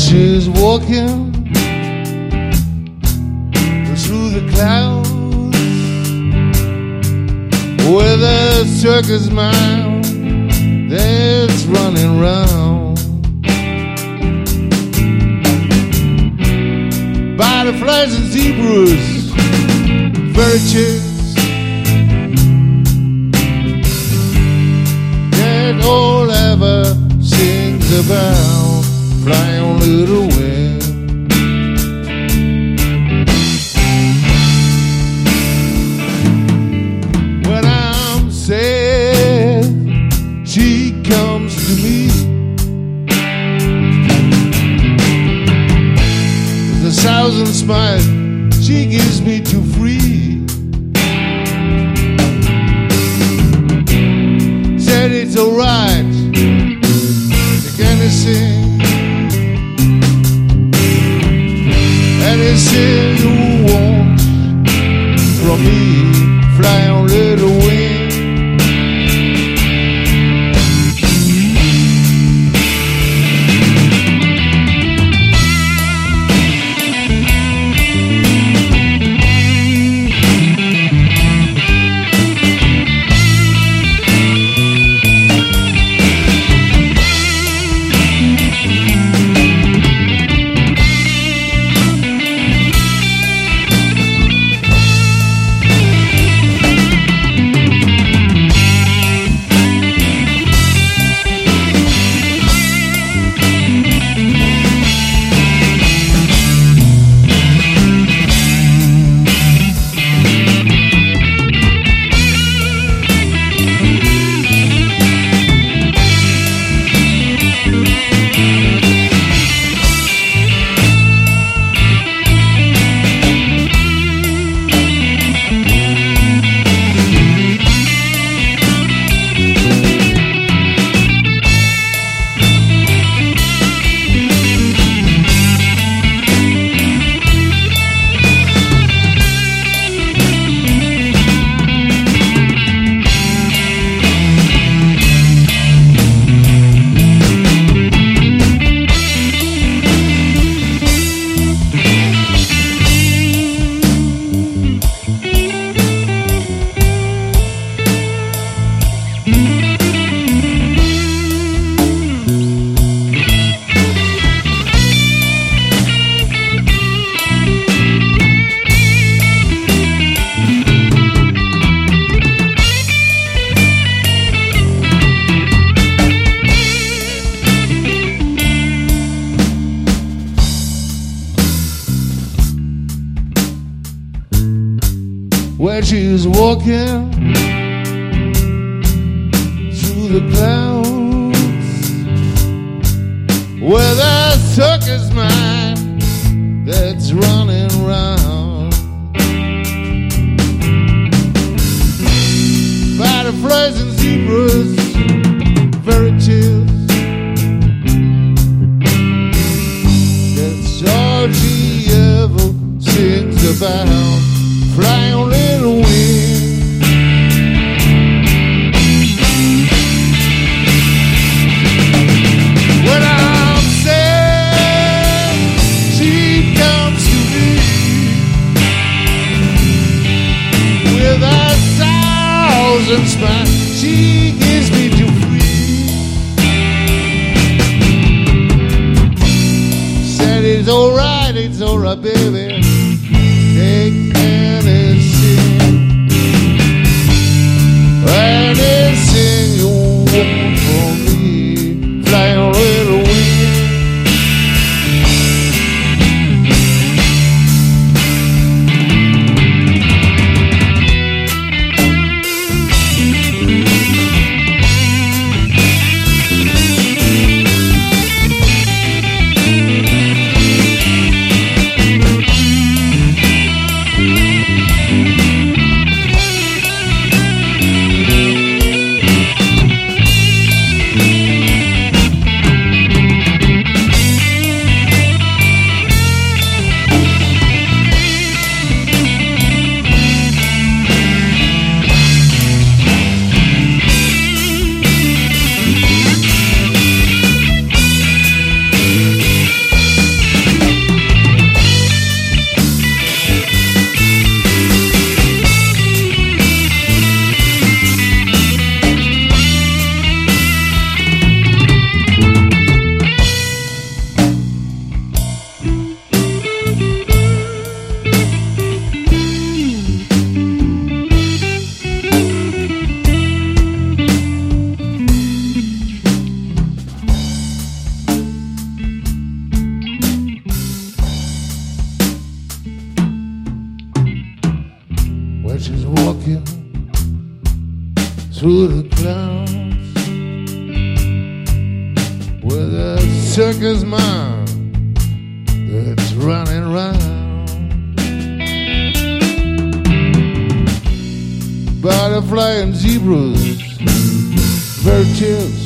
she's walking through the clouds with a circus mind that's running round. Butterflies and zebras, fairy tales that all ever sings about. Fly on little wing. When I'm sad, she comes to me. With a thousand smiles, she gives me to free. Said it's alright, you can sing. Anything you want from me, fly on little wing. Where she's walking through the clouds with a circus mind that's running round. Butterflies and zebras, fairy tales, that's all she ever sings about. Fly on little wing. When I'm sad, she comes to me with a thousand smiles. She gives me to free. Said it's alright, baby. Take anything you want from me, fly on little wing. walking through the clouds with a circus mind that's running round. Butterfly and zebras, bird chills